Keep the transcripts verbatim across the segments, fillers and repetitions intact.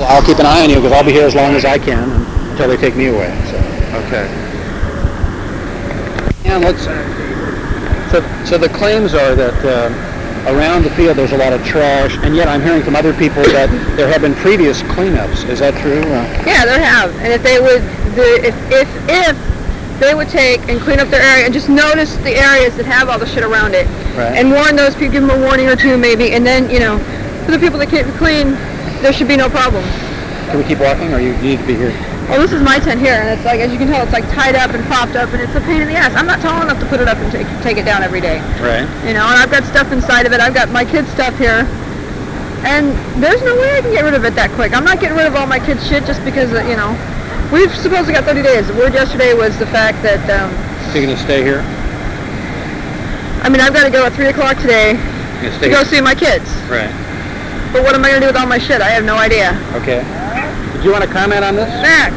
I'll keep an eye on you because I'll be here as long as I can until they take me away. So. Okay. And let's. So, so the claims are that uh, around the field there's a lot of trash, and yet I'm hearing from other people that there have been previous cleanups. Is that true? Uh, yeah, there have. And if they would, the, if if if they would take and clean up their area and just notice the areas that have all the shit around it, right. and warn those people, give them a warning or two maybe, and then you know, for the people that can't be clean, there should be no problem. Can we keep walking, or you need to be here? Well, this is my tent here, and it's like, as you can tell, it's like tied up and propped up, and it's a pain in the ass. I'm not tall enough to put it up and take, take it down every day. Right. You know, and I've got stuff inside of it. I've got my kids' stuff here, and there's no way I can get rid of it that quick. I'm not getting rid of all my kids' shit just because, uh, you know, we've supposedly got thirty days. The word yesterday was the fact that... Um, so you're going to stay here? I mean, I've got to go at three o'clock today to go see my kids. Right. But what am I going to do with all my shit? I have no idea. Okay. Did you want to comment on this? Max.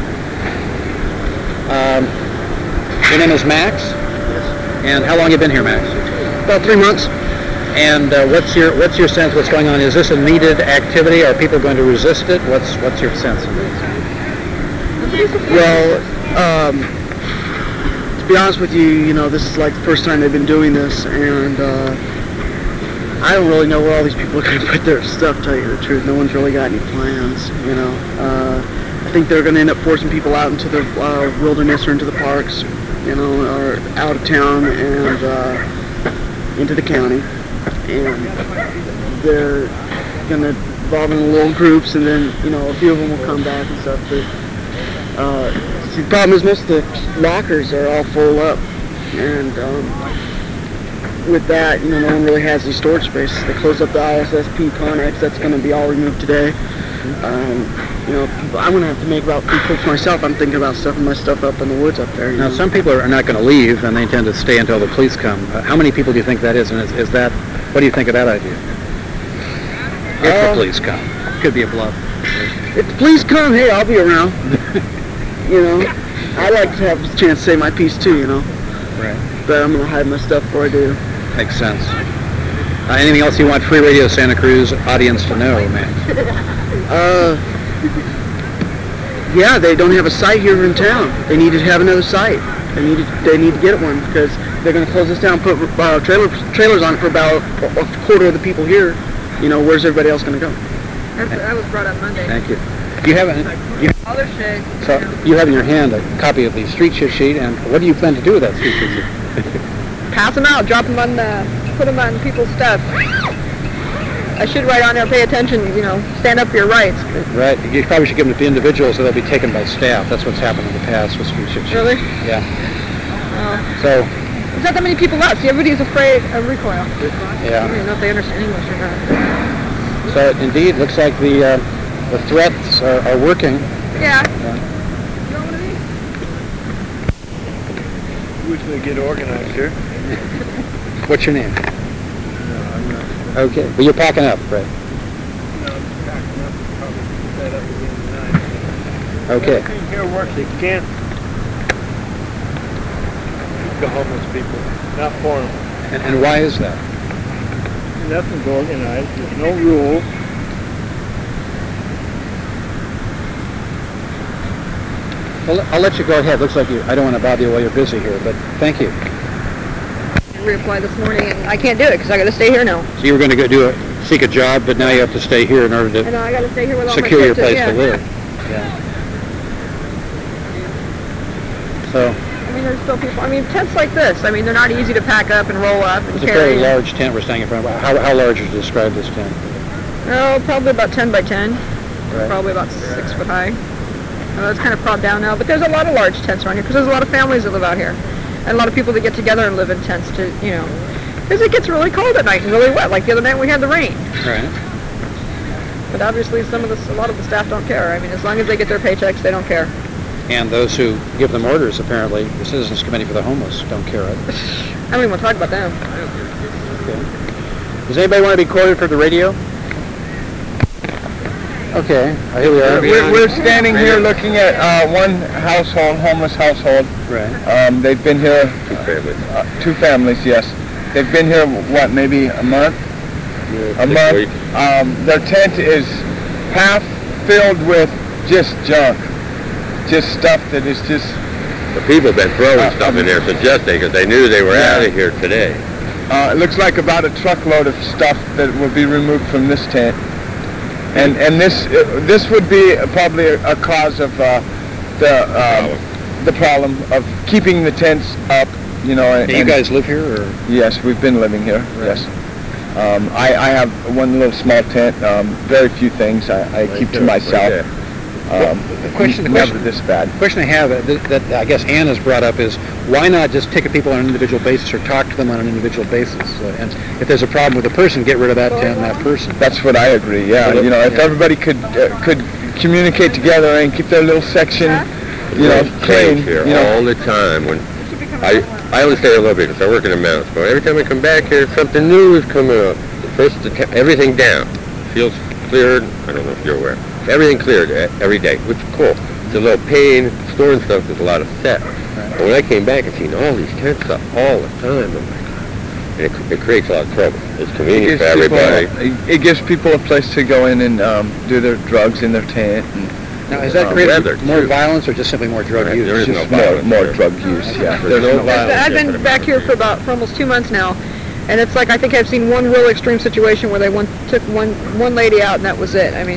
Um, your name is Max? Yes. And how long have you been here, Max? About three months. And uh, what's your what's your sense? What's going on? Is this a needed activity? Are people going to resist it? What's what's your sense of this? Well, um, to be honest with you, you know, this is like the first time they've been doing this, and uh, I don't really know where all these people are going to put their stuff, to tell you the truth. No one's really got any plans, you know. Uh, I think they're going to end up forcing people out into the uh, wilderness or into the parks, you know, or out of town and uh, into the county. And they're going to involve in little groups, and then, you know, a few of them will come back and stuff. But uh, see, the problem is most of the lockers are all full up, and um, with that, you know, no one really has any storage space. They closed up the I S S P Connex. That's going to be all removed today. Um, you know, people, I'm going to have to make about three trips myself. I'm thinking about stuffing my stuff up in the woods up there. You now, know? some people are not going to leave, and they intend to stay until the police come. Uh, how many people do you think that is, and is, is that, what do you think of that idea? If Uh, the police come. Could be a bluff. If the police come, hey, I'll be around. You know, I like to have a chance to say my piece too, you know. Right. But I'm going to hide my stuff before I do. Makes sense. Uh, anything else you want Free Radio Santa Cruz audience to know, man? Uh, yeah, they don't have a site here in town. They need to have another site. They need to, they need to get one because they're going to close this down, put uh, trailer, trailers on it for about a quarter of the people here. You know, where's everybody else going to go? That, that was brought up Monday. Thank you. You have, a, you, Other shit. so you have in your hand a copy of the street shit sheet, and what do you plan to do with that street shit sheet? Pass them out, drop them on the, put them on people's stuff. I should write on there, pay attention, you know, stand up for your rights. Right. You probably should give them to individuals, so they'll be taken by staff. That's what's happened in the past with street shit sheets. Really? Yeah. Oh. So. There's not that many people left. See, everybody's afraid of recoil. Yeah. I don't even know if they understand English or not. So it indeed looks like the uh, the threats are, are working. Yeah. yeah. You want one of these? Wish they get organized here. What's your name? No, I'm not. Okay. Well, you're packing up, right? No, I'm packing up. Probably set up again tonight. Okay. Everything here works. They can't keep the homeless people. Not for them. And, and why is that? Nothing's organized. There's no rules. Well, I'll let you go ahead. Looks like you. I don't want to bother you while you're busy here, but thank you. Reapply this morning, and I can't do it because I got to stay here now. So you were going to go do a seek a job, but now you have to stay here in order to I know I got to stay here with all secure my your shit, place yeah. to live. Yeah. So I mean, there's still people. I mean, tents like this. I mean, they're not easy to pack up and roll up and it's a carry. fairly large tent we're staying in front of. How, how large would you describe this tent? Oh, probably about ten by ten. Right. Probably about six foot high. Uh, it's kind of propped down now, but there's a lot of large tents around here because there's a lot of families that live out here, and a lot of people that get together and live in tents to, you know, because it gets really cold at night and really wet. Like the other night we had the rain. Right. But obviously, some of the, a lot of the staff don't care. I mean, as long as they get their paychecks, they don't care. And those who give them orders, apparently, the Citizens Committee for the Homeless, don't care. Right? I don't even want to talk about them. Okay. Does anybody want to be quoted for the radio? Okay, uh, here we are. We're, we're standing here looking at uh, one household, homeless household. Right. Um, they've been here. Two families. Uh, two families, yes. They've been here, what, maybe a month? Yeah, a month. Um, their tent is half filled with just junk, just stuff that is just. The people have been throwing Uh, stuff um, in there suggesting because they knew they were Yeah. out of here today. Uh, it looks like about a truckload of stuff that will be removed from this tent, and and this uh, this would be probably a, a cause of uh, the um, the problem of keeping the tents up. You know, and, Do you guys live here, or? Yes, we've been living here. Right. Yes. Um, I, I have one little small tent. Um, very few things I, I keep to there, myself. right Um, The question, the never question, this bad. the question I have uh, that, that I guess Ann has brought up is why not just ticket people on an individual basis or talk to them on an individual basis? Uh, and if there's a problem with a person, get rid of that tent and that person. That's what I agree. Yeah, you know, if Yeah. everybody could uh, could communicate together and keep their little section, you know, There's clean. change here You know, all the time. When I I only stay a little bit because I work in the mountains, but every time I come back here, something new is coming up. First, the te- everything down, fields cleared. I don't know if you're aware. Everything cleared e- every day, which is cool. It's a little pain storing stuff. There's a lot of set. But when I came back and seen all these tents up all the time, I'm like, and it, it creates a lot of trouble. It's it convenient gives for everybody. people, it, it gives people a place to go in and um, do their drugs in their tent. And Now, has that Uh, created weather, more too. violence or just simply more drug Right, use? there is just no more, violence more there. drug use. Yeah, There's no violence. I've been back here for about for almost two months now, and it's like I think I've seen one real extreme situation where they one, took one one lady out and that was it. I mean,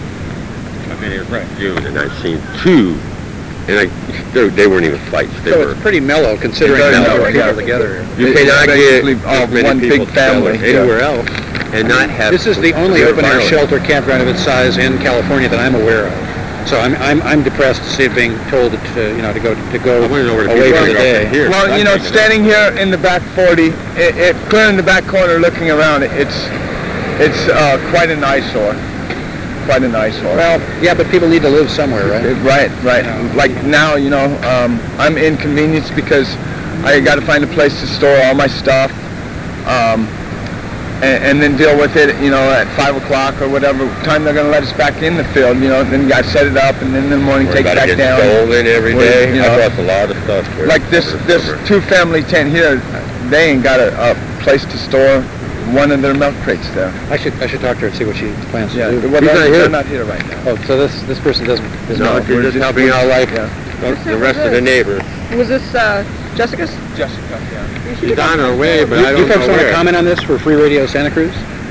I've been here since June, and I've seen two, and I, they, they weren't even fights. They So were. it's pretty mellow considering Very the number mellow, of people yeah. together here. You It's cannot get basically all as many one people big family, together yeah. anywhere else and not have. This is the only severe open-air violence. shelter campground of its size in California that I'm aware of. So I'm I'm I'm depressed to see it being told to you know to go to go I want to know where the away people for are the going day. here. Well, you know, standing here in the back forty, it, it clear in the back corner, looking around, it's it's uh, quite an eyesore. Quite an eyesore. Well, yeah, but people need to live somewhere, right? It- right, right. Like now, you know, um, I'm inconvenienced because I got to find a place to store all my stuff, um, and, and then deal with it, you know, at five o'clock or whatever time they're going to let us back in the field. You know, then you got to set it up, and then in the morning Worry take it about back it getting down. stolen every Well, day. you I know, brought a lot of stuff here. Like this, over the this summer. two-family tent here, they ain't got a, a place to store one of their milk crates there. I should I should talk to her and see what she plans Yeah, to do. well, He's they're, not here. they're not here right now. Oh, so this this person doesn't. doesn't No, know. she's just just- helping out like Yeah. the rest of the neighbors. was this uh, Jessica's? Jessica, yeah. She's on her way, but I You, don't you folks know want to where. comment on this for Free Radio Santa Cruz?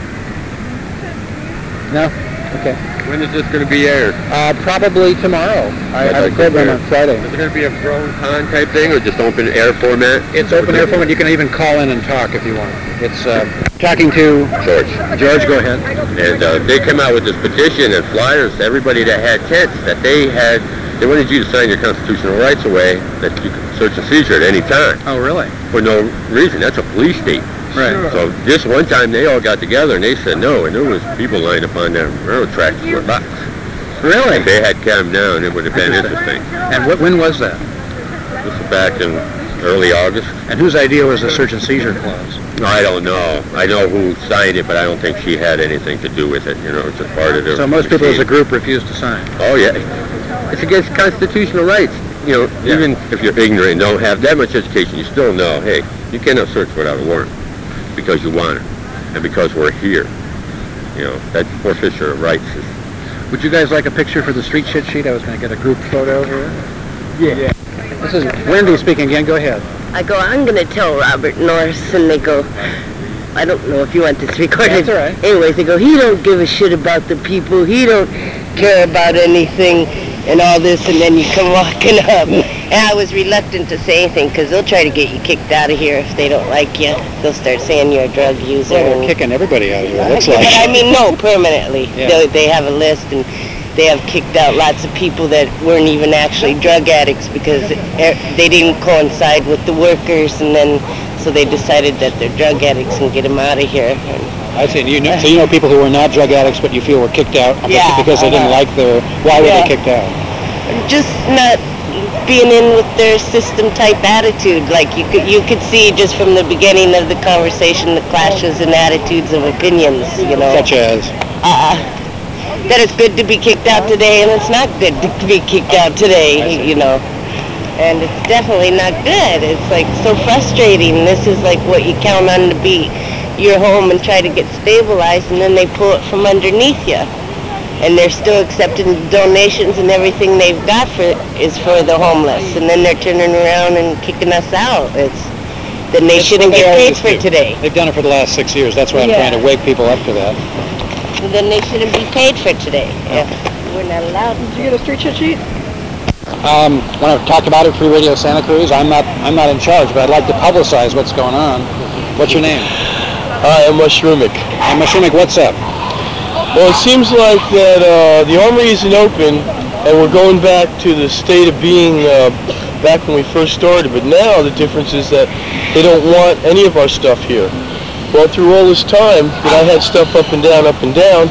No? Okay. When is this going to be aired? Uh, probably tomorrow. I have a program on Friday. Is it going to be a pros con type thing or just open air format? It's open air format. You can even call in and talk if you want. It's uh, talking to George. George. Go ahead. And uh, they came out with this petition and flyers to everybody that had tents that they had. They wanted you to sign your constitutional rights away that you could search and seizure at any time Oh, really? for no reason. That's a police state. Right. So this one time they all got together and they said no, and there was people lined up on their railroad tracks with locks. Really? If they had come down, it would have been interesting. And what, when was that? This was back in early August. And whose idea was the search and seizure clause? I don't know. I know who signed it, but I don't think she had anything to do with it. You know, it's a part of the So most people as a machine. group refused to sign. Oh, yeah. It's against constitutional rights. You know, Yeah. even if you're ignorant and don't have that much education, you still know, hey, you cannot search without a warrant because you want it and because we're here. You know, that forfeiture of rights is... Would you guys like a picture for the street shit sheet? I was going to get a group photo here. Yeah. This is Wendy speaking again. Go ahead. I go, I'm going to tell Robert Norris, and they go, I don't know if you want this recorded. That's all right. Anyways, they go, he don't give a shit about the people, he don't care about anything, and all this, and then you come walking up. And I was reluctant to say anything, because they'll try to get you kicked out of here if they don't like you. They'll start saying you're a drug user. Well, they're and- kicking everybody out of here. Looks but like. I mean, no, permanently. Yeah. They, they have a list, and they have kicked out lots of people that weren't even actually drug addicts because er- they didn't coincide with the workers, and then so they decided that they're drug addicts and get them out of here. And I see. You know, so you know people who were not drug addicts, but you feel were kicked out Yeah, because they didn't uh-huh. like their. Why were Yeah. they kicked out? just not being in with their system type attitude. Like you could you could see just from the beginning of the conversation the clashes in attitudes of opinions. You know. Such as. uh, that it's good to be kicked out today and it's not good to be kicked out today, you know. And it's definitely not good. It's like so frustrating. This is like what you count on to be your home and try to get stabilized, and then they pull it from underneath you. and they're still accepting donations, and everything they've got for is for the homeless, and then they're turning around and kicking us out. It's then they It's shouldn't what they get paid always for do. today. They've done it for the last six years. That's why I'm Yeah. trying to wake people up to that. And then they shouldn't be paid for today. Yeah, we're not allowed. Did you get a street shit sheet? Um, want to talk about it, Free Radio Santa Cruz? I'm not, I'm not in charge, but I'd like to publicize what's going on. What's your name? Hi, I'm Mushroomik. I'm Mashimik. What's up? Well, it seems like that uh, the Armory isn't open, and we're going back to the state of being uh, back when we first started. But now the difference is that they don't want any of our stuff here. Well, through all this time that I had stuff up and down, up and down,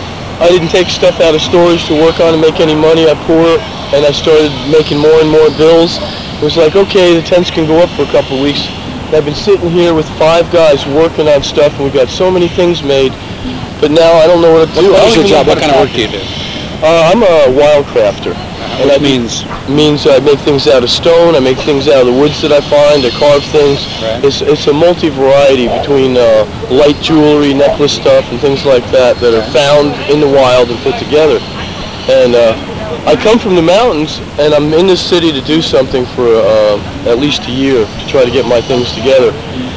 I didn't take stuff out of storage to work on and make any money. I pour it, and I started making more and more bills. It was like, okay, the tents can go up for a couple of weeks. And I've been sitting here with five guys working on stuff, and we got so many things made. But now I don't know what to do. What I is don't your even job? know What how kind to of work do you do? Uh, I'm a wildcrafter. And I that means? means I make things out of stone. I make things out of the woods that I find. I carve things. Right. It's it's a multi-variety between uh, light jewelry, necklace stuff, and things like that that are found in the wild and put together. And uh, I come from the mountains, and I'm in this city to do something for uh, at least a year to try to get my things together.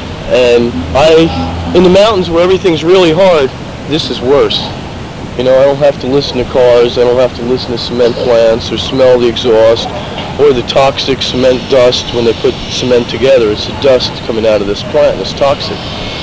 And I, in the mountains where everything's really hard, this is worse. You know, I don't have to listen to cars, I don't have to listen to cement plants or smell the exhaust or the toxic cement dust when they put cement together. It's the dust coming out of this plant, it's toxic.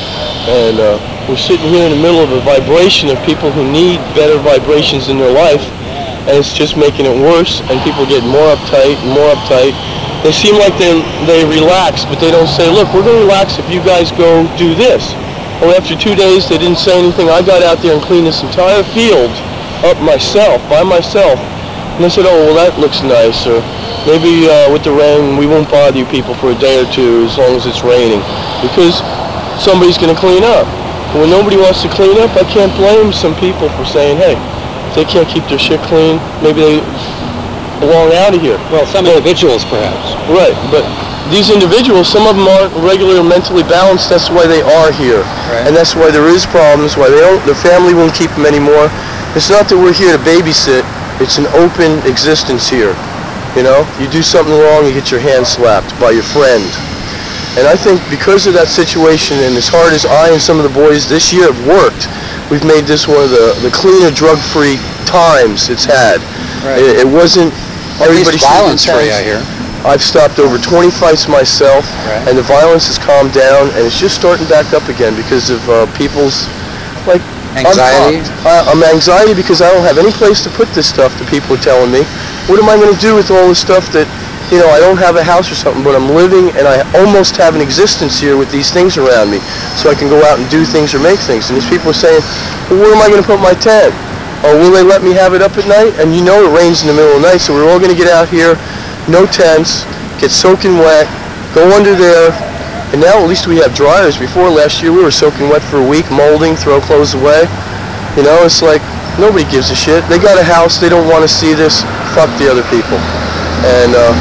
And uh, we're sitting here in the middle of a vibration of people who need better vibrations in their life, and it's just making it worse, and people get more uptight and more uptight. They seem like they they relax, but they don't say, look, we're going to relax if you guys go do this. Well, after two days, they didn't say anything. I got out there and cleaned this entire field up myself, by myself. And they said, oh, well, that looks nice. Or maybe uh, with the rain, we won't bother you people for a day or two as long as it's raining, because somebody's going to clean up. And when nobody wants to clean up, I can't blame some people for saying, hey, if they can't keep their shit clean, maybe they belong out of here. Well, some individuals, perhaps. Right, but these individuals, some of them aren't regularly or mentally balanced. That's why they are here. Right. And that's why there is problems, why they don't, their family won't keep them anymore. It's not that we're here to babysit. It's an open existence here. You know, you do something wrong, you get your hand slapped by your friend. And I think because of that situation, and as hard as I and some of the boys this year have worked, we've made this one of the, the cleaner, drug-free times it's had. Right. It, it wasn't At least everybody shooting violence-free, themselves. I hear. I've stopped over twenty fights myself, Right. and the violence has calmed down, and it's just starting back up again because of uh, people's, like, Anxiety? I'm, uh, I'm anxiety because I don't have any place to put this stuff that people are telling me. What am I going to do with all this stuff that, you know, I don't have a house or something, but I'm living, and I almost have an existence here with these things around me, so I can go out and do things or make things. And these people are saying, well, where am I going to put my tent? Or will they let me have it up at night? And you know it rains in the middle of the night, so we're all going to get out here, no tents, get soaking wet, go under there, and now at least we have dryers. Before, last year, we were soaking wet for a week, molding, throw clothes away. You know, it's like, nobody gives a shit. They got a house, they don't want to see this, fuck the other people. And uh,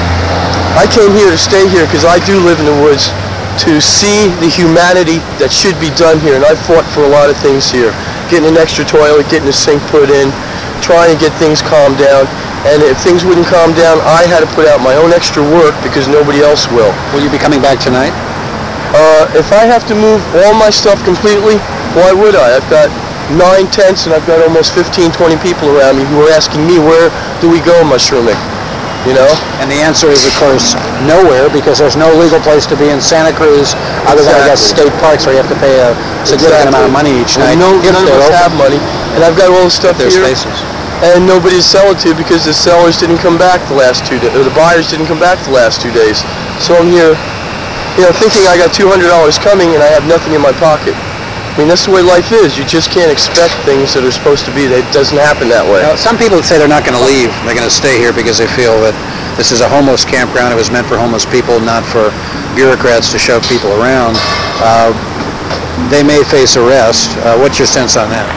I came here to stay here because I do live in the woods to see the humanity that should be done here, and I fought for a lot of things here. Getting an extra toilet, getting a sink put in, trying to get things calmed down. And if things wouldn't calm down, I had to put out my own extra work because nobody else will. Will you be coming back tonight? Uh, if I have to move all my stuff completely, why would I? I've got nine tents and I've got almost fifteen, twenty people around me who are asking me, where do we go, Mushroomik? You know? And the answer is, of course, nowhere, because there's no legal place to be in Santa Cruz other than, I guess, state parks where you have to pay a significant Exactly. amount of money each night. And no, if none of they're us open. have money. And I've got all the stuff There's here. spaces. And nobody to sell it to because the sellers didn't come back the last two days, or the buyers didn't come back the last two days. So I'm here, you know, thinking I got two hundred dollars coming and I have nothing in my pocket. I mean, that's the way life is. You just can't expect things that are supposed to be. It doesn't happen that way. Now, some people say they're not going to leave. They're going to stay here because they feel that this is a homeless campground. It was meant for homeless people, not for bureaucrats to shove people around. Uh, they may face arrest. Uh, what's your sense on that?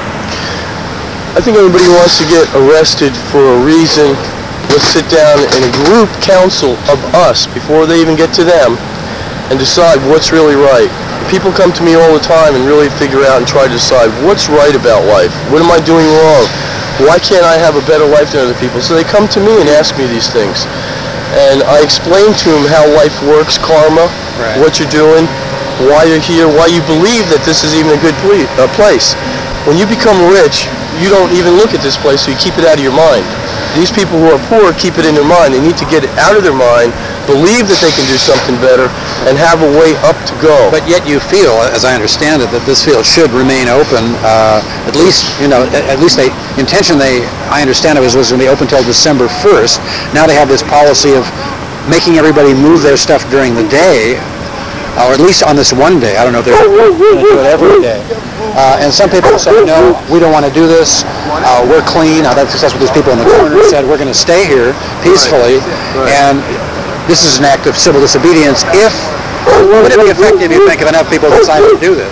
I think anybody who wants to get arrested for a reason, let's sit down in a group council of us before they even get to them and decide what's really right. People come to me all the time and really figure out and try to decide what's right about life. What am I doing wrong? Why can't I have a better life than other people? So they come to me and ask me these things. And I explain to them how life works, karma, Right. what you're doing, why you're here, why you believe that this is even a good ple- uh, place. When you become rich, you don't even look at this place, so you keep it out of your mind. These people who are poor keep it in their mind. They need to get it out of their mind, believe that they can do something better, and have a way up to go. But yet you feel, as I understand it, that this field should remain open. Uh, at least, you know, at, at least they intention they, I understand it was was going to be open until December first. Now they have this policy of making everybody move their stuff during the day, or at least on this one day. I don't know if they're going to do it every day. Uh, and some people say, no, we don't want to do this. Uh, we're clean. Now that's, that's what these people in the corner said. We're going to stay here peacefully, and this is an act of civil disobedience. If would it be effective, you think, if enough people decide to do this?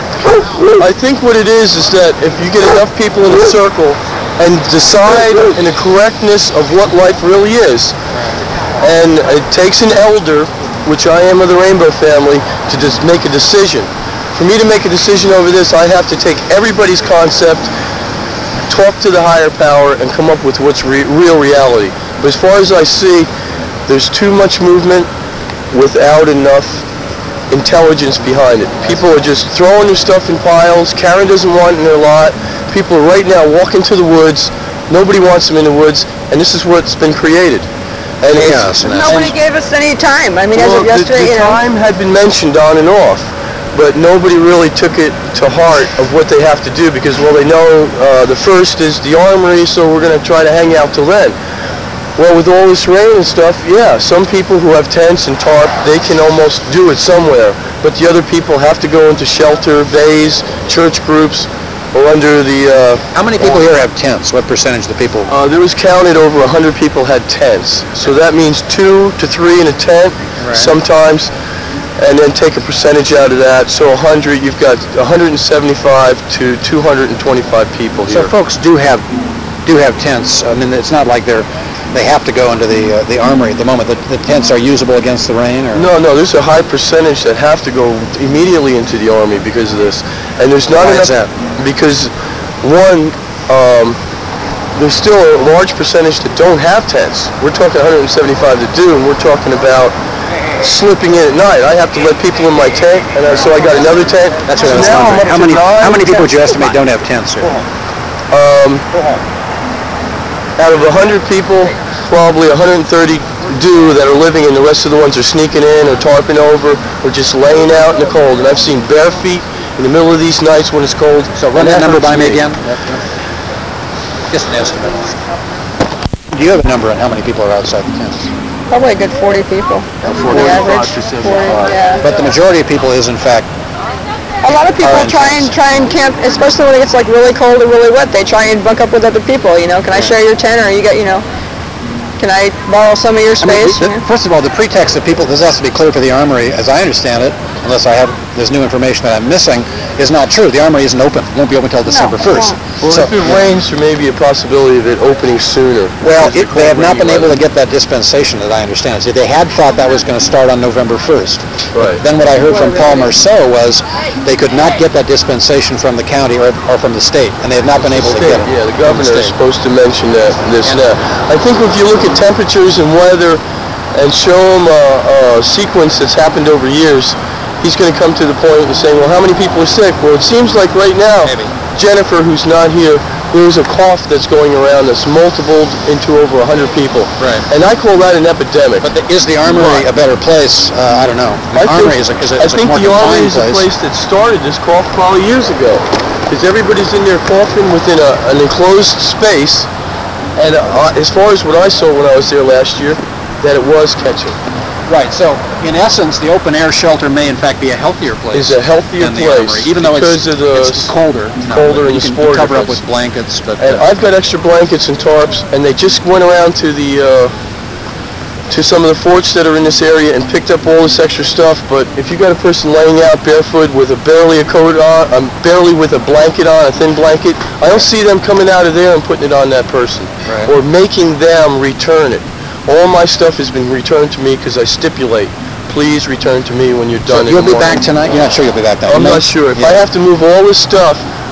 I think what it is is that if you get enough people in a circle and decide in the correctness of what life really is, and it takes an elder, which I am of the Rainbow family, to just make a decision. For me to make a decision over this, I have to take everybody's concept, talk to the higher power, and come up with what's re- real reality. But as far as I see, there's too much movement without enough intelligence behind it. People are just throwing their stuff in piles. Karen doesn't want it in their lot. People are right now walking to the woods. Nobody wants them in the woods, and this is what's been created. And Yes, and that's- Nobody gave us any time. I mean, as well, of yesterday, the, the you know. time had been mentioned on and off, but nobody really took it to heart of what they have to do because, well, they know uh, the first is the armory, so we're going to try to hang out till then. Well, with all this rain and stuff, yeah, some people who have tents and tarp, they can almost do it somewhere, but the other people have to go into shelter, bays, church groups, or under the... Uh, How many people here have tents? What percentage of the people? Uh, there was counted over one hundred people had tents. So that means two to three in a tent Right. sometimes, and then take a percentage out of that. So one hundred, you've got one hundred seventy-five to two hundred twenty-five people So here. folks do have do have tents. I mean, it's not like they're they have to go into the uh, the armory at the moment. The, the tents are usable against the rain, or No, no, there's a high percentage that have to go immediately into the Army because of this. And there's not Why enough... is that? Because, one, um, there's still a large percentage that don't have tents. We're talking one hundred seventy-five that do, and we're talking about slipping in at night. I have to let people in my tent, and I, so I got another tent. That's what I So was now I'm wondering. up How to many nine how many people would you tents. estimate don't have tents here? Um, out of one hundred people, probably one hundred thirty do that are living, and the rest of the ones are sneaking in or tarping over or just laying out in the cold. And I've seen bare feet in the middle of these nights when it's cold. So run that number by me hurts again. Just an estimate. Do you have a number on how many people are outside the tents? Probably a good forty people. forty-five The average, to forty, seventy-five. yeah. But the majority of people is in fact A lot of people Are in try and tents. try and camp, especially when it gets like really cold or really wet. They try and bunk up with other people. You know, can I share your tent, or you got, you know, can I borrow some of your I mean, space? the- the- first of all, the pretext that people, this has to be clear for the Armory, as I understand it, unless I have, there's new information that I'm missing, is not true. The Armory isn't open, won't be open until December it first. Well, So, if it rains, there may be a possibility of it opening sooner. well, Because it, the they have cold not been rainy able to weather. get that dispensation that I understand. See, they had thought that was going to start on November first. Right. Then what I heard from Paul Marceau was they could not get that dispensation from the county or, or from the state, and they have not been able to get it. Yeah, the from governor is state. supposed to mention that, this And- now. I think if you look at temperatures and weather and show him a, a sequence that's happened over years, he's going to come to the point and say, well, how many people are sick? Well, it seems like right now, Maybe. Jennifer, who's not here, there's a cough that's going around that's multiplied into over one hundred people. Right. And I call that an epidemic. But the, is the Armory a better place? Uh, I don't know. The I Armory think, is a, is a, I is a think more the Armory confined is a place. place that started this cough probably years ago. Because everybody's in there coughing within a, an enclosed space. And uh, as far as what I saw when I was there last year, that it was catching. Right, so in essence, the open air shelter may in fact be a healthier place. Is a healthier than the place Armory, even though because it's, of the it's colder. No, colder but and you the can spore cover up difference. with blankets, but And uh, I've got extra blankets and tarps, and they just went around to the uh, to some of the forts that are in this area and picked up all this extra stuff. But if you got a person laying out barefoot with a barely a coat on, um, barely with a blanket on, a thin blanket, I don't see them coming out of there and putting it on that person, Right. or making them return it. All my stuff has been returned to me because I stipulate, please return to me when you're so done. in you'll the be back morning. tonight? You're not sure you'll be back tonight? I'm You may- not sure. If yeah. I have to move all this stuff,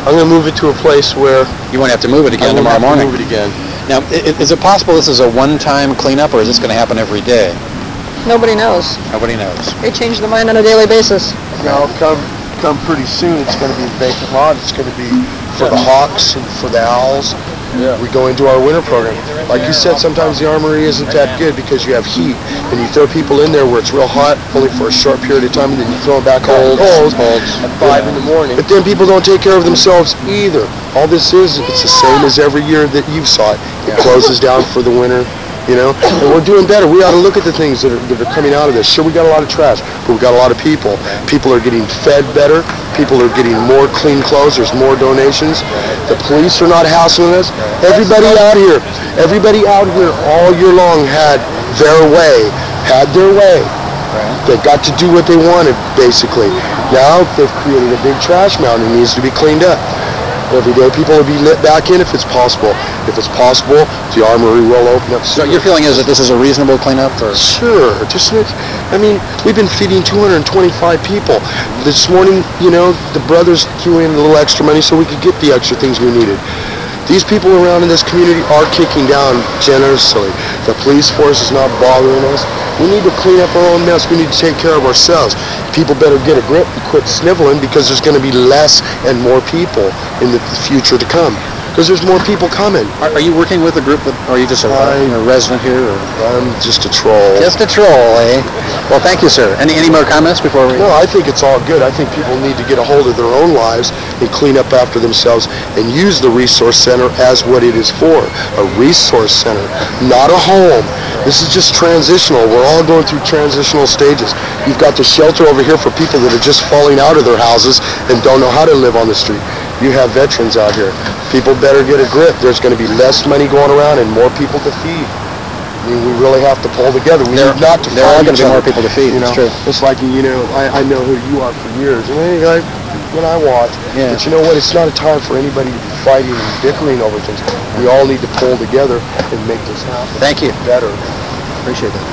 I'm going to move it to a place where You won't have to move it I again won't tomorrow have to morning. move it again. Now, i- is it possible this is a one-time cleanup, or is this going to happen every day? Nobody knows. Nobody knows. They change their mind on a daily basis. Now, come come pretty soon, it's going to be a vacant lot. It's going to be for the hawks and for the owls. Yeah. We go into our winter program. Like you said, sometimes the armory isn't that good because you have heat, and you throw people in there where it's real hot, only for a short period of time, and then you throw them back Cold, cold, cold. at five in the morning. But then people don't take care of themselves either. All this is, it's the same as every year that you've saw it. It closes down for the winter. You know, and we're doing better. We ought to look at the things that are, that are coming out of this. Sure, we got a lot of trash, but we got a lot of people. People are getting fed better. People are getting more clean clothes. There's more donations. The police are not hassling us. Everybody out here, everybody out here all year long had their way, had their way. They got to do what they wanted, basically. Now they've created a big trash mountain that needs to be cleaned up. Every day people will be lit back in if it's possible. If it's possible, the armory will open up So soon. your feeling is that this is a reasonable cleanup? Or? Sure. Just, I mean, we've been feeding two hundred twenty-five people. This morning, you know, the brothers threw in a little extra money so we could get the extra things we needed. These people around in this community are kicking down generously. The police force is not bothering us. We need to clean up our own mess. We need to take care of ourselves. People better get a grip and quit sniveling, because there's going to be less and more people in the future to come. Because there's more people coming. Are, are you working with a group, that, or are you just a, I- a resident here? Or? I'm just a troll. Just a troll, eh? Well, thank you, sir. Any any more comments before we... No, I think it's all good. I think people need to get a hold of their own lives and clean up after themselves and use the resource center as what it is for, a resource center, not a home. This is just transitional. We're all going through transitional stages. You've got the shelter over here for people that are just falling out of their houses and don't know how to live on the street. You have veterans out here. People better get a grip. There's going to be less money going around and more people to feed. I mean, we really have to pull together. We There- need not to there are fight gonna each be more other. people to feed, You it's know, true. it's like, you know, I, I know who you are for years. And hey, I, when I watch, Yeah. but you know what? It's not a time for anybody to be fighting and bickering over things. We all need to pull together and make this happen. Thank you. Better. Appreciate that.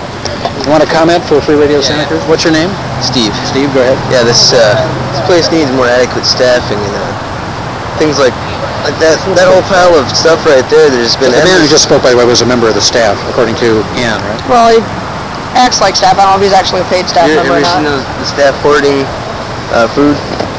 You want to comment for Free Radio Santa Cruz? What's your name? Steve. Steve, go ahead. Yeah, this uh, this place needs more adequate staffing and uh, things like like that. That whole pile of stuff right there. There's been The man who endless- just spoke, by the way, was a member of the staff, according to Ann, right? Well, he acts like staff. I don't know if he's actually a paid staff You member or ever seen not. those, the staff hoarding uh, food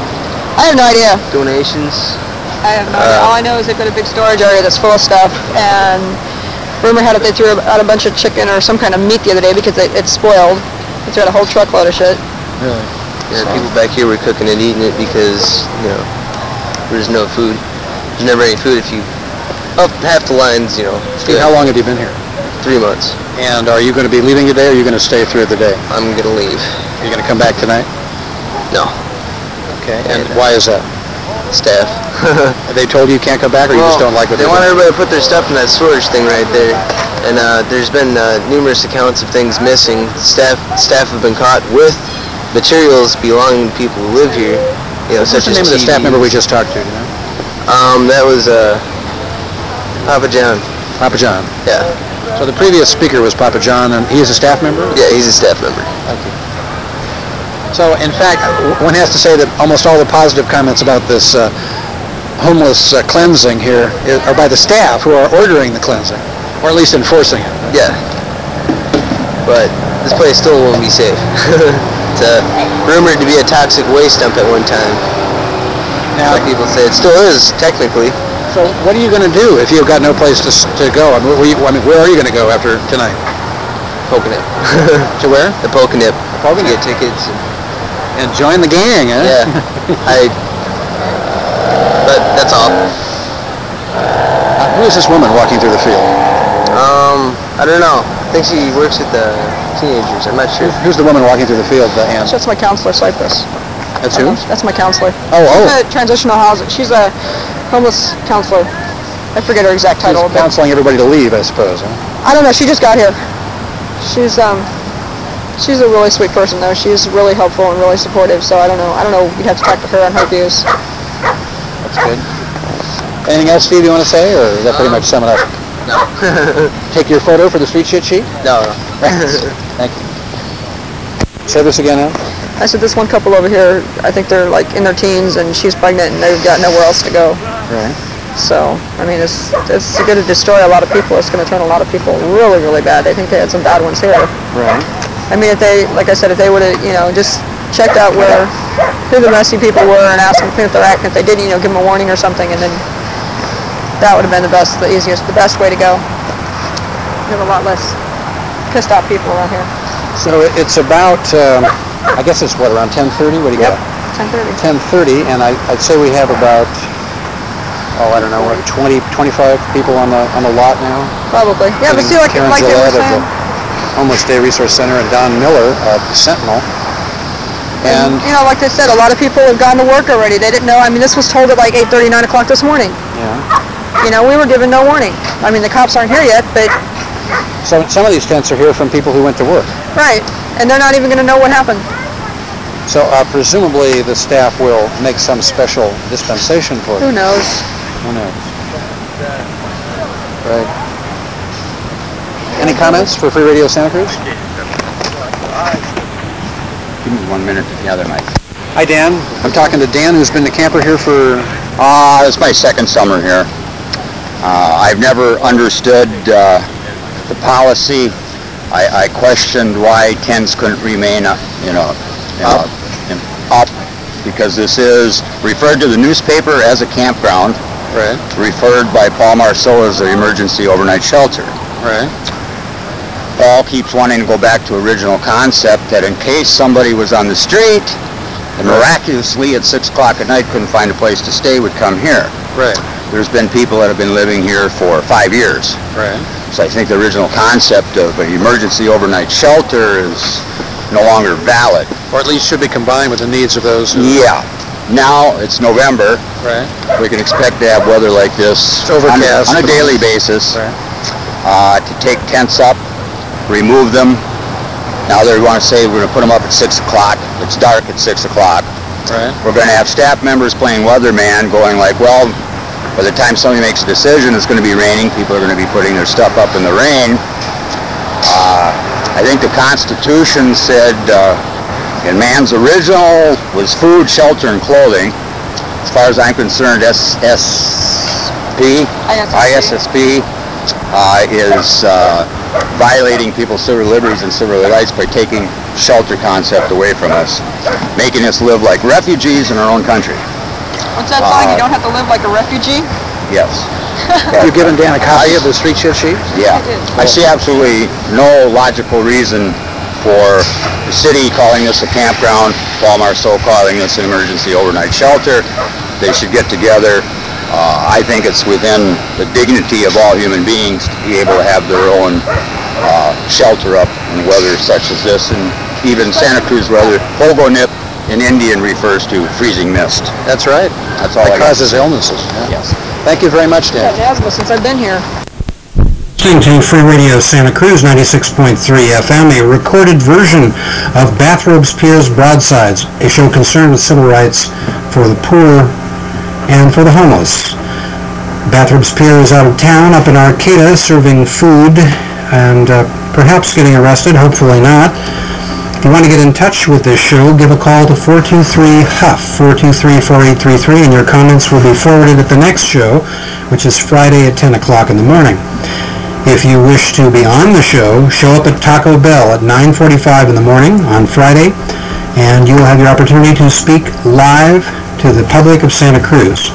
I have no idea. donations? I have no Uh, idea. All I know is they've got a big storage area that's full of stuff, and rumor had it they threw out a bunch of chicken or some kind of meat the other day because it, it's spoiled. They threw out a whole truckload of shit. Really? Yeah, people back here were cooking and eating it because you know there's no food. There's never any food if you up half the lines. You know, Steve, how long have you been here? Three months. And are you going to be leaving today, or are you going to stay through the day? I'm gonna leave. Are you going to come back tonight? No. Okay. And why is that? Staff. They told you you can't come back, or you just Well, don't like what they they're want doing? everybody to put their stuff in that storage thing right there, and uh, there's been uh, numerous accounts of things missing. Staff staff have been caught with materials belonging to people who live here. You know, What's such the as name of the staff T Vs. member we just talked to? You know? Um, that was uh, Papa John. Papa John. Yeah, So the previous speaker was Papa John, and he is a staff member? yeah, he's a staff member. So, in fact, one has to say that almost all the positive comments about this uh, homeless uh, cleansing here is, are by the staff who are ordering the cleansing, or at least enforcing it. Yeah, but this place still won't be safe. It's uh, rumored to be a toxic waste dump at one time. Now, Some people say it still is, technically. so what are you going to do if you've got no place to, s- to go? I mean, where, you, I mean, where are you going to go after tonight? Pokenip. To where? The Pokenip. Pokenip. To get tickets. And, And join the gang, huh? yeah. I. But that's all. Uh, who is this woman walking through the field? Um, I don't know. I think she works with the teenagers. I'm not sure. Who's the woman walking through the field, uh, Ann? That's my counselor, Cypress. That's who? That's my counselor. Oh, She's oh. a transitional housing. She's a homeless counselor. I forget her exact She's title. but counseling everybody to leave, I suppose, huh? I don't know. She just got here. She's um, she's a really sweet person though. She's really helpful and really supportive. So I don't know. I don't know. You'd have to talk to her on her views. That's good. Anything else, Steve, you want to say, or does that pretty much sum it up? No. Take your photo for the street shit sheet? No. Thanks. Thank you. Say this again, Al. I said, this one couple over here, I think they're like in their teens and she's pregnant and they've got nowhere else to go. Right. So, I mean, it's it's going to destroy a lot of people. It's going to turn a lot of people really, really bad. I think they had some bad ones here. Right. I mean, if they, like I said, if they would have, you know, just checked out where, who the messy people were and asked them to clean up their act, and if they didn't, you know, give them a warning or something, and then that would have been the best, the easiest, the best way to go. You have a lot less pissed off people around here. So it- it's about, um, I guess it's what, around ten thirty? What do you Yep, got? ten thirty. ten thirty, and I, I'd say we have about, oh, I don't know, what, twenty, twenty-five people on the on the lot now. Probably. Yeah, but see, like, Karen like they were Gillette of saying, the Homeless Day Resource Center and Don Miller of the Sentinel. And, you know, like they said, a lot of people have gone to work already. They didn't know. I mean, this was told at like eight thirty, nine o'clock this morning. yeah. You know, we were given no warning. I mean, the cops aren't here yet, but, So some of these tents are here from people who went to work. right. And they're not even going to know what happened. So uh, presumably the staff will make some special dispensation for Who them. knows? Who knows? Right. Any comments for Free Radio Santa Cruz? Give me one minute to gather my... Hi, Dan. I'm talking to Dan, who's been the camper here for... Uh, it's my second summer here. Uh, I've never understood uh, the policy. I, I questioned why tents couldn't remain, uh, you know, you know, in- up, because this is referred to the newspaper as a campground, Right. referred by Paul Marceau as an emergency overnight shelter. Right. Paul keeps wanting to go back to original concept that in case somebody was on the street and miraculously at six o'clock at night couldn't find a place to stay, would come here. Right. There's been people that have been living here for five years. Right. So I think the original concept of an emergency overnight shelter is no longer valid. Or at least should be combined with the needs of those who... Yeah. Now it's November. Right. We can expect to have weather like this It's overcast. on, on a daily basis. Right. Uh, to take tents up, remove them. Now they want to say we're going to put them up at six o'clock. It's dark at six o'clock. Right. We're going to have staff members playing weatherman going like, well, by the time somebody makes a decision it's going to be raining, people are going to be putting their stuff up in the rain. Uh, I think the Constitution said uh, in man's original was food, shelter, and clothing. As far as I'm concerned, S S P, I S S P uh, is uh, violating people's civil liberties and civil rights by taking shelter concept away from us, making us live like refugees in our own country. What's that song? Uh, You don't have to live like a refugee? Yes. You've given Dan a copy of the street shift sheet? Yeah. I see absolutely no logical reason for the city calling this a campground, Paul Marceau calling this an emergency overnight shelter. They should get together. Uh, I think it's within the dignity of all human beings to be able to have their own uh, shelter up in weather such as this, and even Santa Cruz weather. Pogonip in Indian refers to freezing mist. That's right. That's all That I got. causes illnesses. Yeah. Yes. Thank you very much, Dan. Yeah, asthma since I've been here. Listening to Free Radio Santa Cruz ninety-six point three F M, a recorded version of Bathrobes Pier's Broadsides, a show concerned with civil rights for the poor and for the homeless. Bathrobes Pier is out of town, up in Arcata, serving food and uh, perhaps getting arrested, hopefully not. If you want to get in touch with this show, give a call to four two three H U F, four two three, four eight three three, and your comments will be forwarded at the next show, which is Friday at ten o'clock in the morning. If you wish to be on the show, show up at Taco Bell at nine forty-five in the morning on Friday, and you will have your opportunity to speak live to the public of Santa Cruz.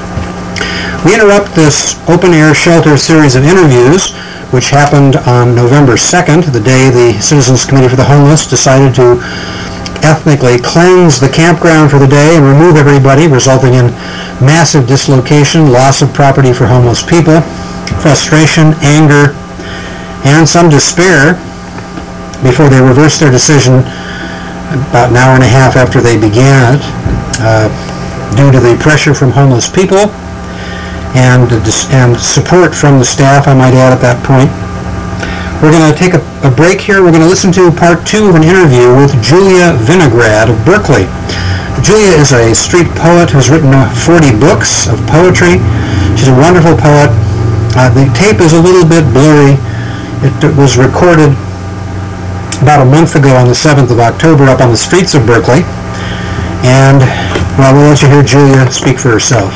We interrupt this open-air shelter series of interviews, which happened on November second, the day the Citizens Committee for the Homeless decided to ethnically cleanse the campground for the day and remove everybody, resulting in massive dislocation, loss of property for homeless people, frustration, anger, and some despair before they reversed their decision about an hour and a half after they began it, uh, due to the pressure from homeless people and, and support from the staff, I might add, at that point. We're going to take a, a break here. We're going to listen to part two of an interview with Julia Vinograd of Berkeley. Julia is a street poet who's written forty books of poetry. She's a wonderful poet. Uh, the tape is a little bit blurry. It, it was recorded about a month ago on the seventh of October up on the streets of Berkeley. And, well, we'll let you hear Julia speak for herself.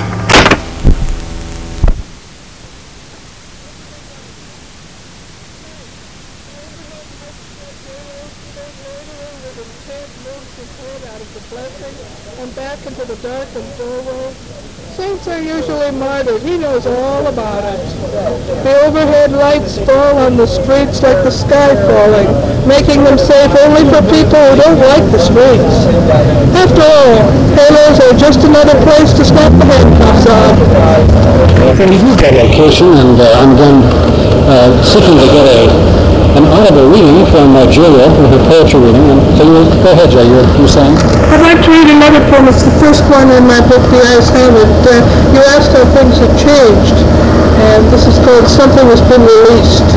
And back into the darkened doorway. Saints are usually martyred. He knows all about it. The overhead lights fall on the streets like the sky falling, making them safe only for people who don't like the streets. After all, halos are just another place to snap the handcuffs on. Well, thank you, dedication, and uh, I'm again uh, seeking to get a an audible reading from uh, Julia, for her poetry reading. And so you, go ahead, Jay, you were saying? I'd like to read another poem. It's the first one in my book, The Ice Helmet. Uh, you asked how things have changed, and this is called Something Has Been Released.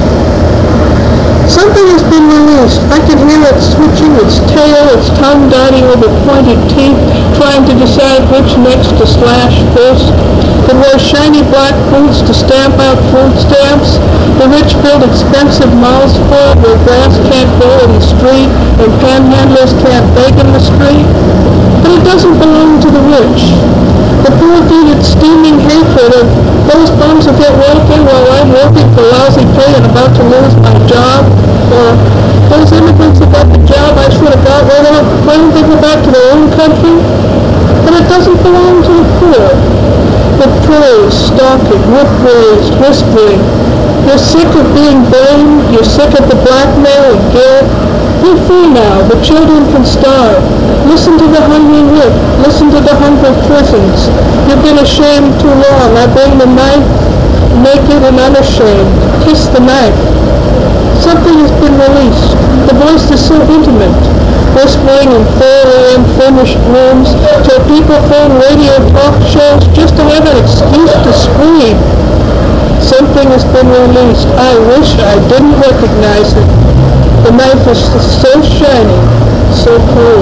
Something has been released. I can hear it switching its tail, its tongue darting over pointed teeth, trying to decide which next to slash first. It wears shiny black boots to stamp out food stamps. The rich build expensive malls for it where grass can't grow in the street and panhandlers can't beg in the street. But it doesn't belong to the rich. The poor feed its steaming hatred of those bums who get welfare while I'm working for lousy pay and about to lose my job, or those immigrants who got the job I should have got right out when they go back to their own country. But it doesn't belong to the poor. The praise, stalking, whip-raised, whispering. You're sick of being blamed. You're sick of the blackmail and guilt. You're free now. The children can starve. Listen to the hungry whip. Listen to the hungry prisons. You've been ashamed too long. I bring the knife, naked and unashamed. Kiss the knife. Something has been released. The voice is so intimate. Whispering in four a.m. furnished rooms till people phone radio talk shows just to have an excuse to scream. Something has been released. I wish I didn't recognize it. The knife is so shiny, so cold.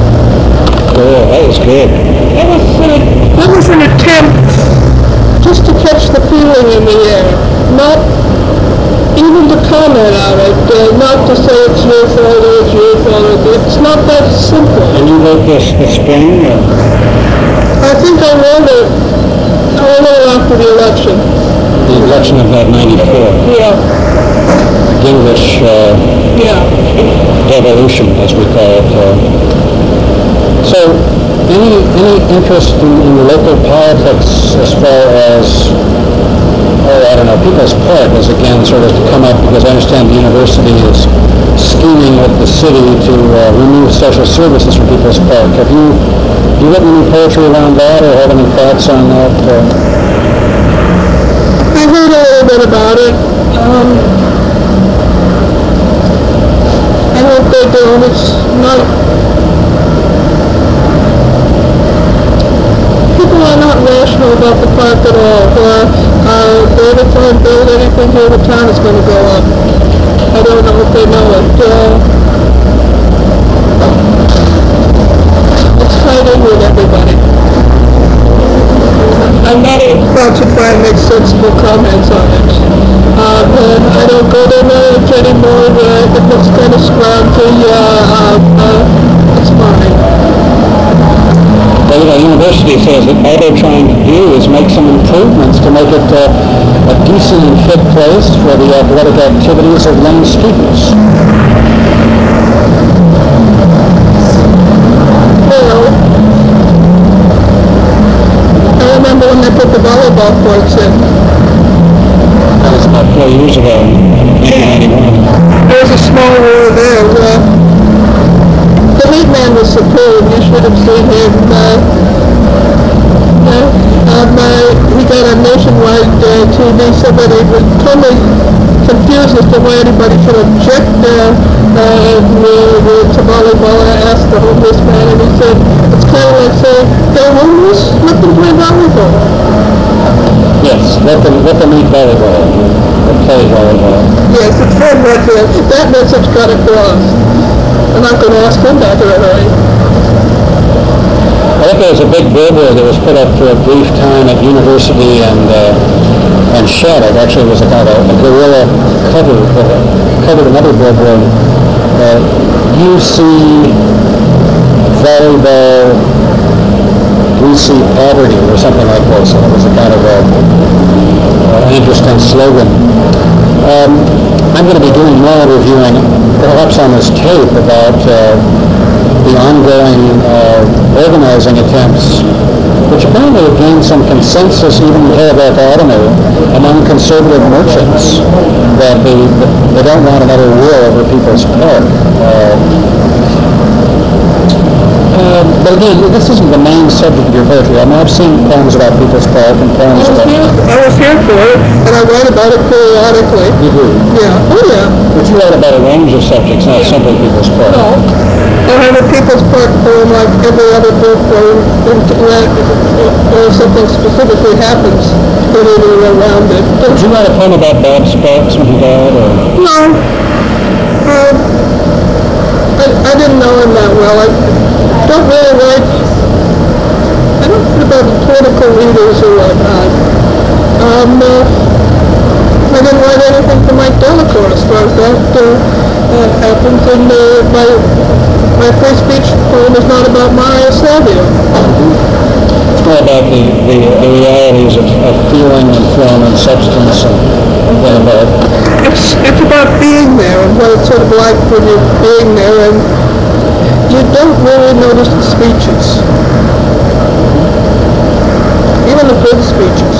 Oh, that was good. That was, an, that was an attempt just to catch the feeling in the air, not even to comment on it, uh, not to say it's your fault or it's your fault. It's not that simple. And you wrote this this spring? Or? I think I wrote it a little after the election. The election of that ninety-four. Yeah. English uh, yeah. revolution, as we call it. Uh, so, any any interest in, in local politics as far as, oh, I don't know, People's Park is again sort of to come up, because I understand the university is scheming with the city to uh, remove social services from People's Park. Have you, have you written any poetry around that, or have any thoughts on that? Uh? I heard a little bit about it. Um, I hope they do. It's not... People are not rational about the park at all. Uh, uh, they ever try and build anything here, the town is going to go up. I don't know if they know it. Uh, it's fighting with everybody. I'm not about to try and make sensible comments on it. Uh, and I don't go there much anymore. Uh, it looks kind of scroungy. Uh, uh, uh, it's fine. Well, the university says that all they're trying to do is make some improvements to make it uh, a decent and fit place for the athletic activities of young students. Well, I remember when they put the volleyball courts in. That was about four years ago, nineteen ninety-one. There's a small war there. Uh, the lead man was superb. You should have seen him. Uh, uh, um, uh, he got a nationwide uh, T V. Somebody was totally confused as to why anybody should object uh, uh, to volleyball. I asked the homeless man, and he said, it's kind of like saying, they're homeless, let them play volleyball. Yes, let them, let them eat volleyball, or play volleyball. Yes, it's very much uh, that message got across. I'm not going to ask him back in a hurry. I think there was a big billboard that was put up for a brief time at university and uh, and shattered. Actually, it was about a, a gorilla cover uh, covered another billboard. Uh, U C volleyball we see poverty or something like this. And it was a kind of a, uh, an interesting slogan. Um, I'm going to be doing more interviewing, perhaps on this tape, about uh, the ongoing uh, organizing attempts, which apparently have gained some consensus even in Telegraph Avenue among conservative merchants, that they, they don't want another war over People's Park. Uh, Uh, but again, this isn't the main subject of your poetry. I mean, I've seen poems about People's Park and poems I was about... here, I was here for it, and I write about it periodically. You do? Yeah, oh yeah. But you write about a range of subjects, not simply People's Park. No. I have a People's Park poem like every other book where, where something specifically happens in it or around it. Did you write a poem about Bob Sparks when he died? Or? No. Uh, I, I didn't know him that well. I don't really write, I don't know about political leaders or whatnot. Um, uh, I didn't write anything for Mike Delacour as far as that uh, uh, happens, and uh, my, my free speech poem is not about Mario Savio. It's more about the, the, the realities of, of feeling and form and substance and, and about... It's, it's about being there and what it's sort of like when you're being there, and you don't really notice the speeches. Even the good speeches.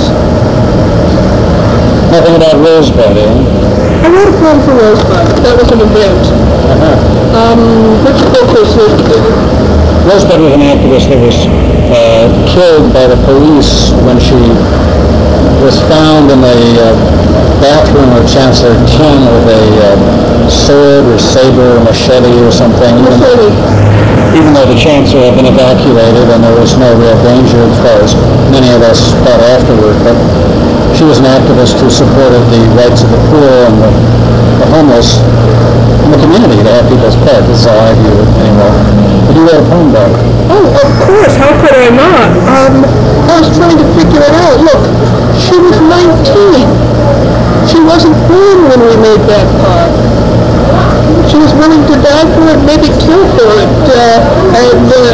Nothing about Rosebud, eh? I wrote a poem for Rosebud. That was an event. Uh-huh. Um, which book was it? Rosebud was an activist that was uh, killed by the police when she was found in the uh, bathroom of Chancellor King with a uh, sword or saber or machete or something. Even though, even though the Chancellor had been evacuated and there was no real danger as far as many of us thought afterward. But she was an activist who supported the rights of the poor and the, the homeless in the community to have People's Park. That's how I view it anymore. But you wrote a poem about it. Oh, of course. How could I not? Um, I was trying to figure it out. Look, she was nineteen. She wasn't born when we made that park. She was willing to die for it, maybe kill for it, uh, and, uh,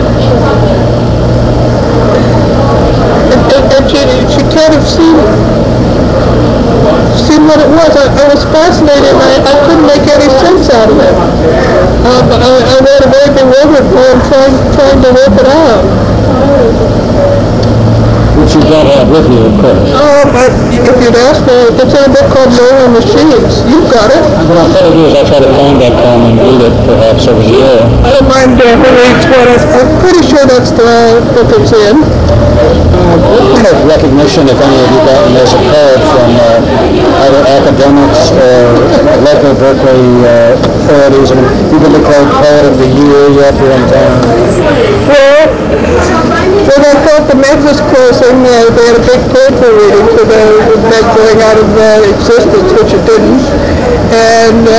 and, and, and she, she can't have seen, seen what it was. I, I was fascinated, and I, I couldn't make any sense out of it. Um, I, I wrote a very bewildered poem trying, trying to work it out. Which you don't have with you, of course. Oh, but if you'd asked me, it's in a book called No More Machines. You've got it. What I'll try to do is I'll try to find that poem and read it perhaps over the air. I don't mind uh, who reads what. I'm pretty sure that's the book it's in. Uh, what kind of recognition, if any, have you gotten as a poet from uh, either academics or local Berkeley uh, authorities? I mean, you've been declared Poet of the Year yet here in town? Well, when I thought the Med was closing, uh, they had a big poetry reading for the Med going out of uh, existence, which it didn't. And uh,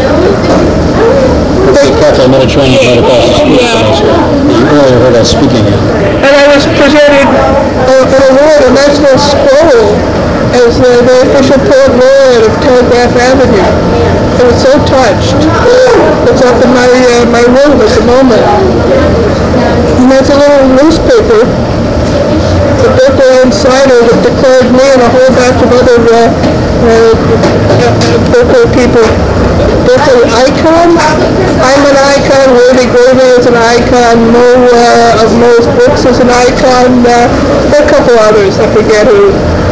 It's the Cafe Mediterranean right across the street. Yeah. You earlier heard us speaking in. And I was presented uh, an award, a national scroll, as uh, the official poet laureate of Telegraph Avenue. I was so touched. It's up in my uh, my room at the moment. And there's a little newspaper, the Berkeley Insider, that declared me and a whole batch of other uh, uh, Berkeley people Berkeley icon. I'm an icon. Worthy Gravy is an icon. Mo uh, of Mo's Books is an icon. Uh, there are a couple others. I forget who.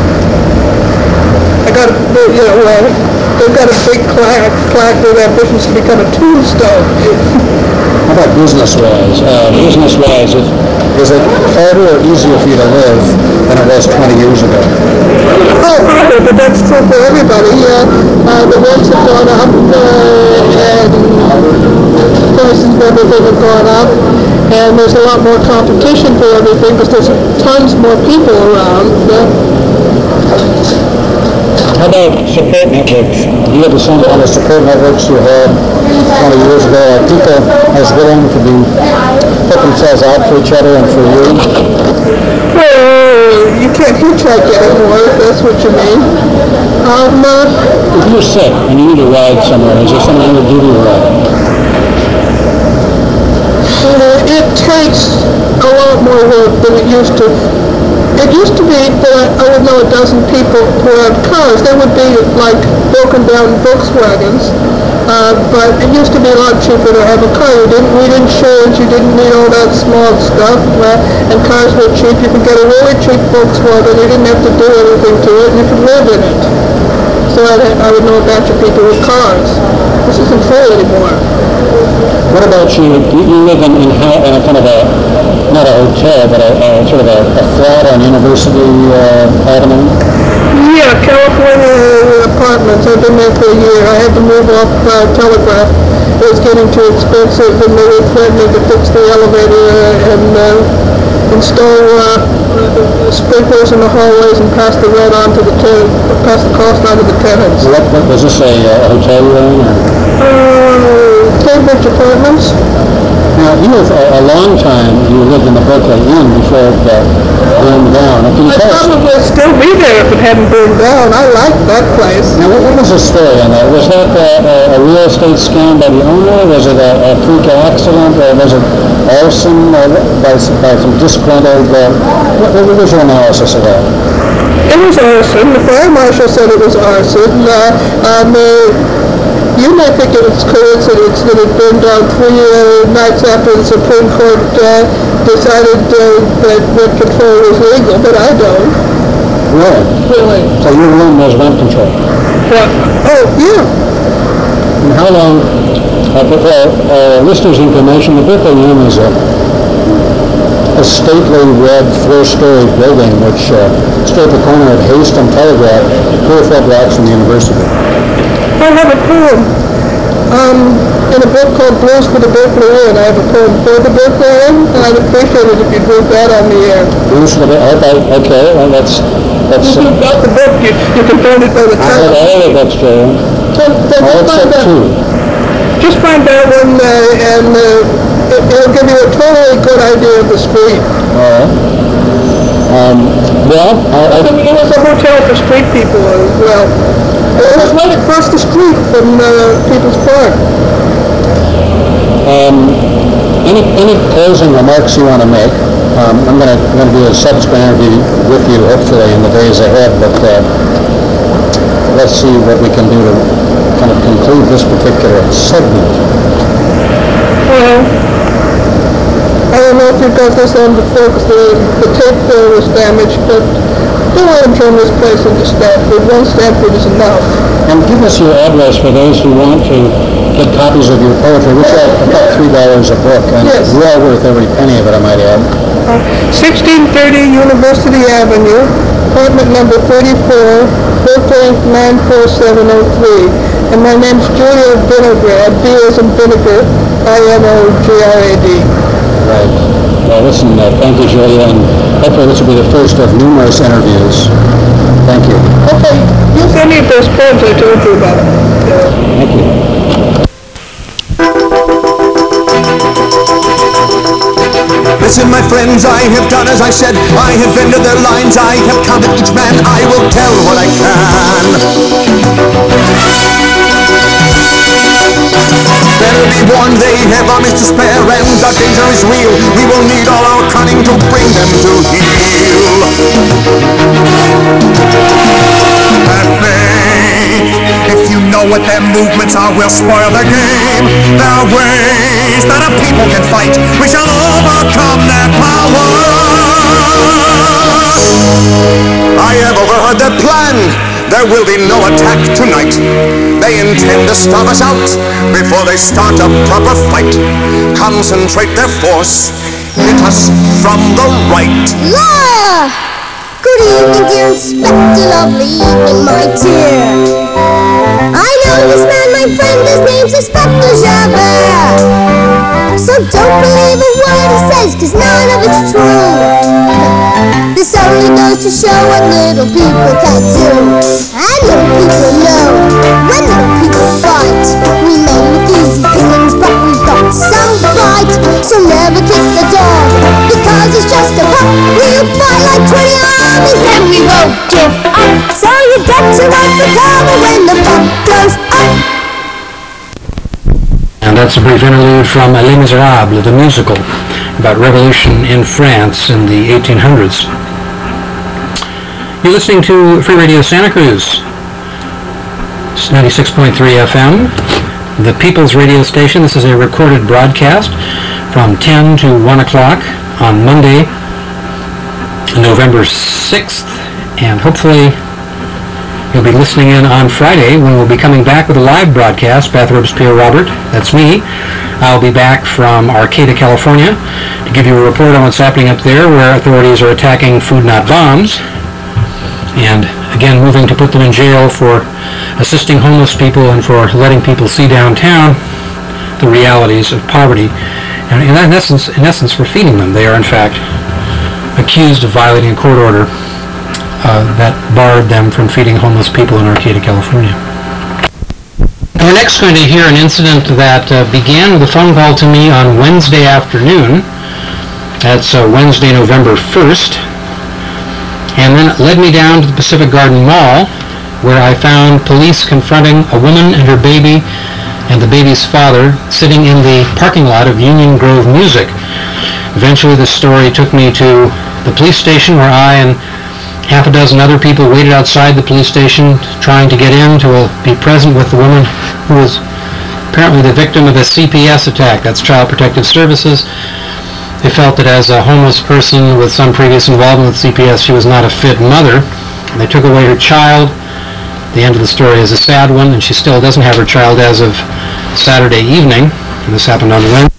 I got, you know, uh, they've got a big plaque, plaque with ambitions to become a tombstone. How about business-wise? Uh, business-wise, is, is it harder or easier for you to live than it was twenty years ago? Oh, harder, but that's true for everybody. Uh, uh, the rents have gone up, uh, and prices of everything have gone up, and there's a lot more competition for everything because there's tons more people around. Uh, How about support networks? Do you have the same kind of support networks you had twenty years ago? Are people as willing to be put themselves out for each other and for you? Well, you can't hitchhike anymore, if that's what you mean. Um, uh, if you're sick and you need to ride somewhere, is there someone who will give you a ride? Uh, it takes a lot more work than it used to. It used to be that I would know a dozen people who had cars. They would be like broken down Volkswagens, uh, but it used to be a lot cheaper to have a car. You didn't need insurance, you didn't need all that small stuff, uh, and cars were cheap. You could get a really cheap Volkswagen, you didn't have to do anything to it, and you could live in it. So I, I would know a batch of people with cars. This isn't true anymore. What about you? You, you live in, in, in a kind of a, not a hotel, but a, a sort of a, a flat on University uh, Avenue? Yeah, California apartments. I've been there for a year. I had to move off uh, Telegraph. It was getting too expensive, and they were threatening to fix the elevator uh, and uh, install uh, sprinklers in the hallways and pass the rent on to the tenant, pass the cost on to the tenants. What, what was this a, a hotel room? Uh, Cambridge Apartments. Now, you have a, a long time, you lived in the Berkeley Inn before it uh, burned down. Can you I'd tell us? probably still be there if it hadn't burned down. I liked that place. Now, what, what was the story on that? Was that uh, a, a real estate scam by the owner? Was it a, a freak accident? Or was it arson or by, by some disgruntled... Uh, what, what was your analysis of that? It was arson. The fire marshal said it was arson. Uh, um, uh, You may think it was coincidence that it burned down three uh, nights after the Supreme Court uh, decided uh, that rent control was legal, but I don't. Really? Really? So your room was rent control? What? Oh, yeah. And how long, uh, for uh, listeners' information, the Berkeley Inn is a, a stately red four-story building which uh, stood at the corner of Haste and Telegraph, four or four blocks from the university. I have a poem um, in a book called Blues for the Berkeley Inn. I have a poem for the Berkeley Inn, and I'd appreciate it if you'd read that on the air. Blues for the okay, okay, well that's that's. If you've got the book, you, you can find it by the I title. have all of that's true. So, so All just find except that. two. Just find that one, uh, and uh, it, it'll give you a totally good idea of the street. All right. Um, well, I, I, It was a hotel for street people as well. It was right across the street from uh, People's Park. Um, any any closing remarks you want to make? Um, I'm going to going to do a subsequent interview with you, hopefully, in the days ahead. But uh, let's see what we can do to kind of conclude this particular segment. Well, I don't know if you've got this on the folks. The, the tape there was damaged, but don't let them turn this place into Stanford. One Stanford is enough. And give us your address for those who want to get copies of your poetry, which are about three dollars a book, and Yes. well worth every penny of it, I might add. Uh, sixteen thirty University Avenue, apartment number thirty-four, Berkeley nine four seven oh three. And my name's Julia Vinograd, V as in vinegar, I N O G R A D. Right. Well, listen, uh, thank you, Julia, and hopefully this will be the first of numerous interviews. Thank you. Okay, use any of those poems I told you about. Thank you. Listen, my friends, I have done as I said. I have been to their lines. I have counted each man. I will tell what I can. Better be warned, they have armies to spare, and the danger is real. We will need all our cunning to bring them to heel. And they, if you know what their movements are, will spoil the game. There are ways that a people can fight. We shall overcome their power. I have overheard their plan. There will be no attack tonight. They intend to starve us out before they start a proper fight. Concentrate their force, hit us from the right. La! Good evening, dear Inspector Lovely, evening, my dear. I know this man, my friend, his name's Inspector Javert. So don't believe a word he says, cause none of it's true. This only goes to show what little people can do. And little people know, when little people fight, we may look easy pickings, but we've got some bite. So never kick the door, because it's just a pup. We'll fight like twenty armies and we won't give up. So you get to run for cover when the pup goes up. And that's a brief interlude from Les Miserables, the musical. about revolution in France in the eighteen hundreds. You're listening to Free Radio Santa Cruz, ninety-six point three F M, the People's Radio Station. This is a recorded broadcast from ten to one o'clock on Monday, November sixth, and hopefully you'll be listening in on Friday when we'll be coming back with a live broadcast. Bathrobes Pierre Robert, that's me. I'll be back from Arcata, California to give you a report on what's happening up there, where authorities are attacking Food Not Bombs, and again moving to put them in jail for assisting homeless people and for letting people see downtown the realities of poverty. And in essence, in essence, for feeding them. They are in fact accused of violating a court order Uh, that barred them from feeding homeless people in Arcata, California. And we're next going to hear an incident that uh, began with a phone call to me on Wednesday afternoon. That's uh, Wednesday, November first. And then it led me down to the Pacific Garden Mall, where I found police confronting a woman and her baby and the baby's father sitting in the parking lot of Union Grove Music. Eventually the story took me to the police station, where I and half a dozen other people waited outside the police station trying to get in to uh, be present with the woman who was apparently the victim of a C P S attack. That's Child Protective Services. They felt that as a homeless person with some previous involvement with C P S, she was not a fit mother. They took away her child. The end of the story is a sad one, and she still doesn't have her child as of Saturday evening. And this happened on Wednesday.